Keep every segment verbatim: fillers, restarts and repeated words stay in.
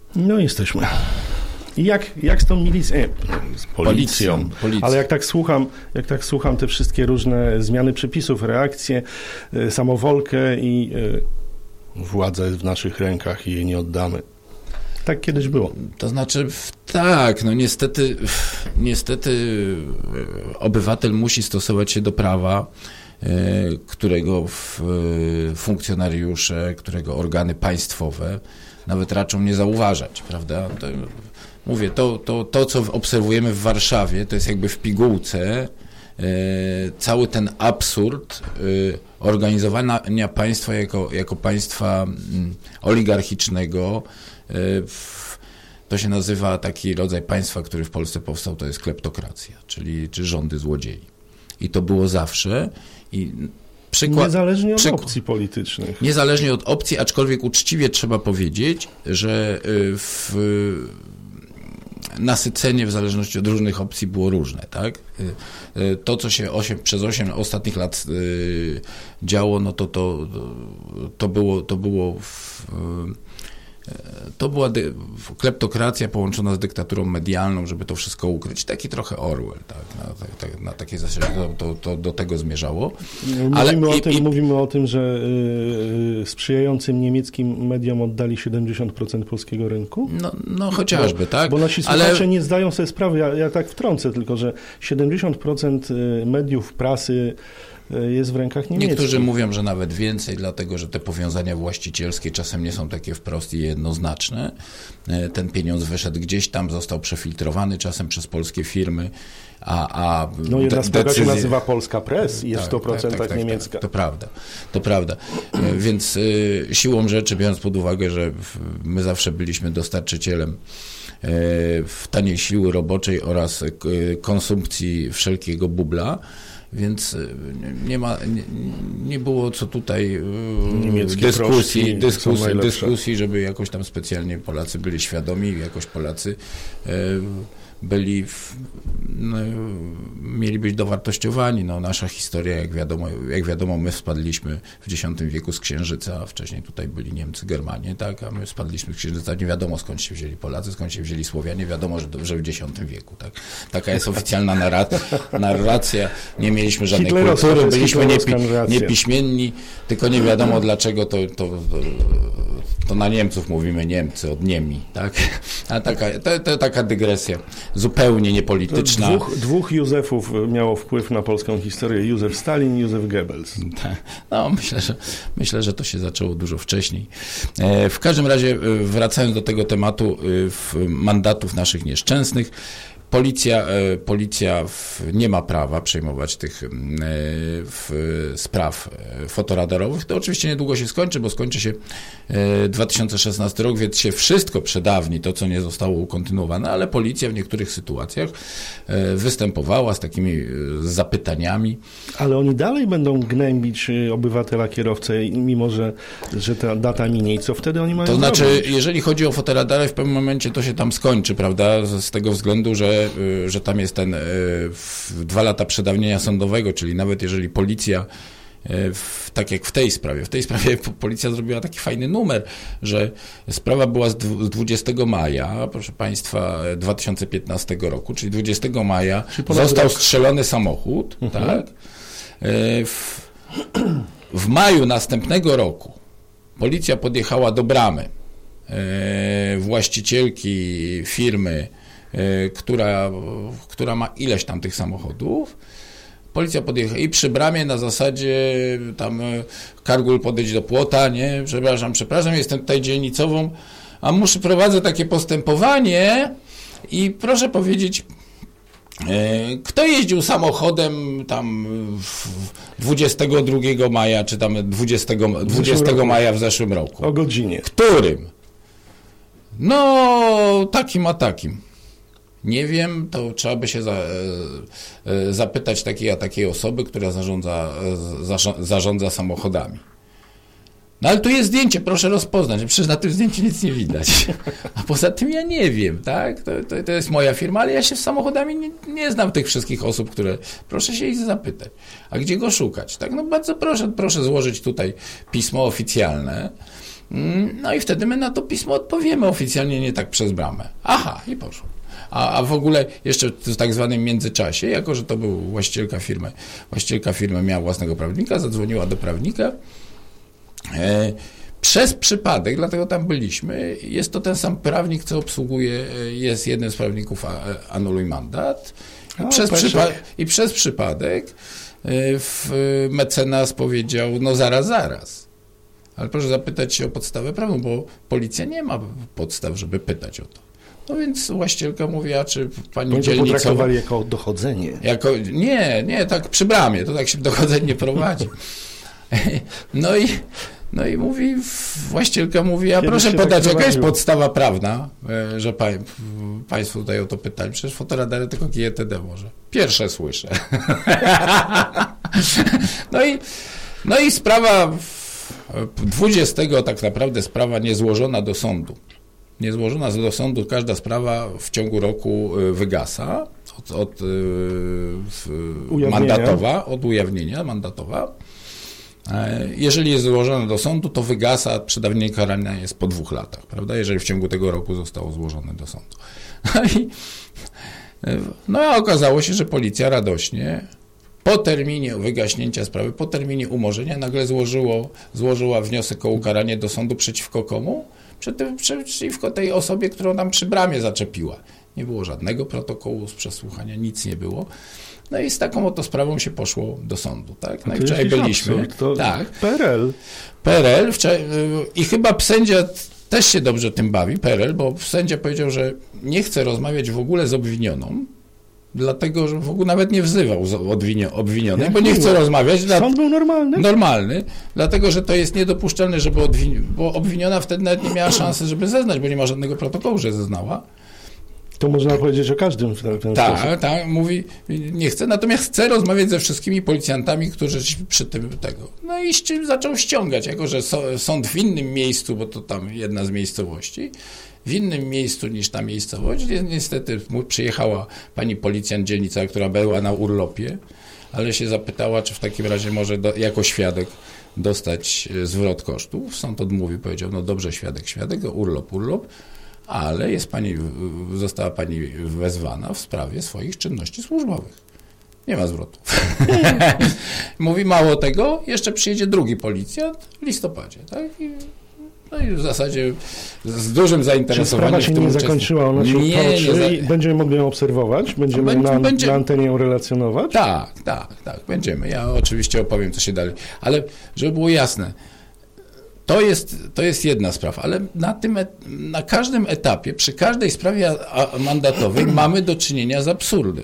No jesteśmy. I jak, jak z tą milicją, e, z policją, Policją, policją, ale jak tak słucham, jak tak słucham te wszystkie różne zmiany przepisów, reakcje, e, samowolkę i e, władza jest w naszych rękach i jej nie oddamy. Tak kiedyś było. To znaczy, tak, no niestety, niestety obywatel musi stosować się do prawa, którego funkcjonariusze, którego organy państwowe nawet raczą nie zauważać, prawda? To, mówię, to, to, to, co obserwujemy w Warszawie, to jest jakby w pigułce cały ten absurd organizowania państwa jako, jako państwa oligarchicznego. To się nazywa taki rodzaj państwa, który w Polsce powstał, to jest kleptokracja, czyli czy rządy złodziei. I to było zawsze. I przykład, niezależnie od przykład, opcji politycznych. Niezależnie od opcji, aczkolwiek uczciwie trzeba powiedzieć, że w nasycenie w zależności od różnych opcji było różne, tak? To, co się osiem, przez osiem ostatnich lat y, działo, no to, to, to było, to było w, to była dy, kleptokracja połączona z dyktaturą medialną, żeby to wszystko ukryć. Taki trochę Orwell, tak? Na, tak, na takiej zasadzie to, to, to do tego zmierzało. Mówimy, Ale, o, i, tym, i, mówimy o tym, że y, sprzyjającym niemieckim mediom oddali siedemdziesiąt procent polskiego rynku? No, no chociażby, bo, tak? Bo nasi słuchacze ale... nie zdają sobie sprawy, ja, ja tak wtrącę tylko, że siedemdziesiąt procent mediów, prasy jest w rękach niemieckich. Niektórzy mówią, że nawet więcej, dlatego że te powiązania właścicielskie czasem nie są takie wprost i jednoznaczne. Ten pieniądz wyszedł gdzieś tam, został przefiltrowany czasem przez polskie firmy, a, a no jedna de- spółka decyzje... się nazywa Polska Press i jest tak, w sto procent tak, tak, niemiecka. Tak, to prawda, to prawda. Więc y, siłą rzeczy, biorąc pod uwagę, że w, my zawsze byliśmy dostarczycielem y, w taniej siły roboczej oraz y, konsumpcji wszelkiego bubla, więc nie ma, nie, nie było co tutaj Niemieckie dyskusji, dyskusji, dyskusji, żeby jakoś tam specjalnie Polacy byli świadomi, jakoś Polacy e, byli, w, no, mieli być dowartościowani. No, nasza historia, jak wiadomo, jak wiadomo, my spadliśmy w dziesiątym wieku z Księżyca, wcześniej tutaj byli Niemcy, Germanie, tak, a my spadliśmy z Księżyca, nie wiadomo skąd się wzięli Polacy, skąd się wzięli Słowianie, wiadomo, że, że w dziesiątym wieku, tak. Taka jest oficjalna narra- narracja, nie mieliśmy żadnej kultury, byliśmy niepi- niepiśmienni, tylko nie wiadomo dlaczego to, to, to, to na Niemców mówimy Niemcy, od Niemi, tak, a taka, to, to taka dygresja. Zupełnie niepolityczna. Dwóch, dwóch Józefów miało wpływ na polską historię. Józef Stalin i Józef Goebbels. No, myślę, że, myślę, że to się zaczęło dużo wcześniej. W każdym razie, wracając do tego tematu mandatów naszych nieszczęsnych, Policja, policja nie ma prawa przejmować tych w, spraw fotoradarowych. To oczywiście niedługo się skończy, bo skończy się dwa tysiące szesnasty rok, więc się wszystko przedawni, to co nie zostało ukontynuowane, ale policja w niektórych sytuacjach występowała z takimi zapytaniami. Ale oni dalej będą gnębić obywatela, kierowcę, mimo że, że ta data minie. I co wtedy oni mają To znaczy, zrobić? jeżeli chodzi o fotoradary, w pewnym momencie to się tam skończy, prawda, z tego względu, że że tam jest ten dwa lata przedawnienia sądowego, czyli nawet jeżeli policja, w, tak jak w tej sprawie, w tej sprawie policja zrobiła taki fajny numer, że sprawa była z dwudziestego maja, proszę Państwa, dwa tysiące piętnastego roku, czyli dwudziestego maja został rok. strzelony samochód, mhm. tak? W, w maju następnego roku policja podjechała do bramy właścicielki firmy, Która, która ma ileś tam tych samochodów. Policja podjechała i przy bramie na zasadzie tam Kargul podejdź do płota, nie, przepraszam, przepraszam, jestem tutaj dzielnicową, a muszę prowadzę takie postępowanie i proszę powiedzieć, kto jeździł samochodem tam dwudziestego drugiego maja, czy tam dwudziestego, dwudziestego maja w zeszłym roku? O godzinie. Którym? No, takim a takim. Nie wiem, to trzeba by się za, e, zapytać takiej a takiej osoby, która zarządza, za, zarządza samochodami. No ale tu jest zdjęcie, proszę rozpoznać. Przecież na tym zdjęciu nic nie widać. A poza tym ja nie wiem, tak? To, to, to jest moja firma, ale ja się z samochodami nie, nie znam tych wszystkich osób, które... Proszę się ich zapytać. A gdzie go szukać? Tak? No bardzo proszę, proszę złożyć tutaj pismo oficjalne No i wtedy my na to pismo odpowiemy oficjalnie, nie tak przez bramę. Aha, i poszło. A, a w ogóle jeszcze w tak zwanym międzyczasie, jako że to był właścicielka firmy, właścicielka firmy miała własnego prawnika, zadzwoniła do prawnika. E, przez przypadek, dlatego tam byliśmy, jest to ten sam prawnik, co obsługuje, jest jednym z prawników a, Anuluj Mandat. I, o, przez przypa- I przez przypadek e, w, mecenas powiedział, no zaraz, zaraz. Ale proszę zapytać się o podstawę prawną, bo policja nie ma podstaw, żeby pytać o to. No więc właścicielka mówi, a czy pani Oni dzielnicowa... to potraktowali jako dochodzenie. Jako, nie, nie, tak przy bramie, to tak się dochodzenie nie prowadzi. No i, no i mówi, właścicielka mówi, a Kiedy proszę podać, tak jaka jest podstawa prawna, że pa, państwo tutaj o to pytali. Przecież fotoradary tylko G E T D może. Pierwsze słyszę. No i, no i sprawa dwudziestego tak naprawdę sprawa niezłożona do sądu. Niezłożona do sądu, każda sprawa w ciągu roku wygasa od, od y, mandatowa, od ujawnienia mandatowa. Jeżeli jest złożona do sądu, to wygasa, przedawnienie karania jest po dwóch latach, prawda? Jeżeli w ciągu tego roku zostało złożone do sądu. No i, no a okazało się, że policja radośnie po terminie wygaśnięcia sprawy, po terminie umorzenia nagle złożyło, złożyła wniosek o ukaranie do sądu przeciwko komu? Przeciwko tej osobie, którą tam przy bramie zaczepiła. Nie było żadnego protokołu z przesłuchania, nic nie było. No i z taką oto sprawą się poszło do sądu, tak? No i wczoraj byliśmy. Absurd, to tak. P R L. P R L wczoraj, i chyba sędzia też się dobrze tym bawi, P R L, bo sędzia powiedział, że nie chce rozmawiać w ogóle z obwinioną, dlatego, że w ogóle nawet nie wzywał obwinionej, Jak bo nie chce rozmawiać. Sąd był normalny? Normalny, dlatego, że to jest niedopuszczalne, żeby odwini- bo obwiniona wtedy nawet nie miała szansy, żeby zeznać, bo nie ma żadnego protokołu, że zeznała. To można powiedzieć o każdym w ten, w ten tak, sposób. Tak, tak, mówi, nie chce, natomiast chce rozmawiać ze wszystkimi policjantami, którzy przy tym tego. No i zaczął ściągać, jako że sąd w innym miejscu, bo to tam jedna z miejscowości, w innym miejscu niż ta miejscowość. Niestety przyjechała pani policjant dzielnica, która była na urlopie, ale się zapytała, czy w takim razie może do, jako świadek dostać zwrot kosztów. Sąd odmówił, powiedział, no dobrze, świadek, świadek, urlop, urlop, ale jest pani, została pani wezwana w sprawie swoich czynności służbowych. Nie ma zwrotów. Mówi, mało tego, jeszcze przyjedzie drugi policjant w listopadzie, tak? I no i w zasadzie z dużym zainteresowaniem. Czy sprawa się nie zakończyła, ona się nie, toczy nie i będziemy mogli ją obserwować? Będziemy będzie, na, będzie... na antenie ją relacjonować? Tak, tak, tak, będziemy. Ja oczywiście opowiem, co się dalej. Ale żeby było jasne, to jest, to jest jedna sprawa, ale na, tym, na każdym etapie, przy każdej sprawie mandatowej mamy do czynienia z absurdem.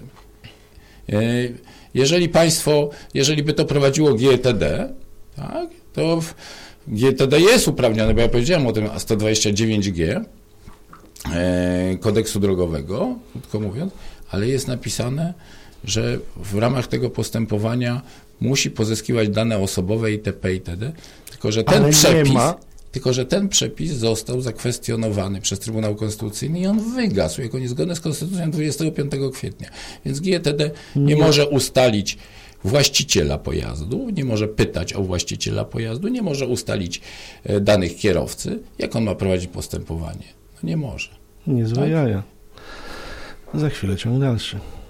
Jeżeli państwo, jeżeli by to prowadziło G E T D, tak, to w G E T D jest uprawnione, bo ja powiedziałem o tym sto dwadzieścia dziewięć G e, kodeksu drogowego, krótko mówiąc, ale jest napisane, że w ramach tego postępowania musi pozyskiwać dane osobowe itp. itd. Tylko, że ten ale przepis, nie ma. tylko, że ten przepis został zakwestionowany przez Trybunał Konstytucyjny i on wygasł jako niezgodny z Konstytucją dwudziestego piątego kwietnia. Więc G E T D nie, nie może ustalić właściciela pojazdu, nie może pytać o właściciela pojazdu, nie może ustalić danych kierowcy, jak on ma prowadzić postępowanie. No nie może. Niezłe tak? jaja. Za chwilę ciąg dalszy.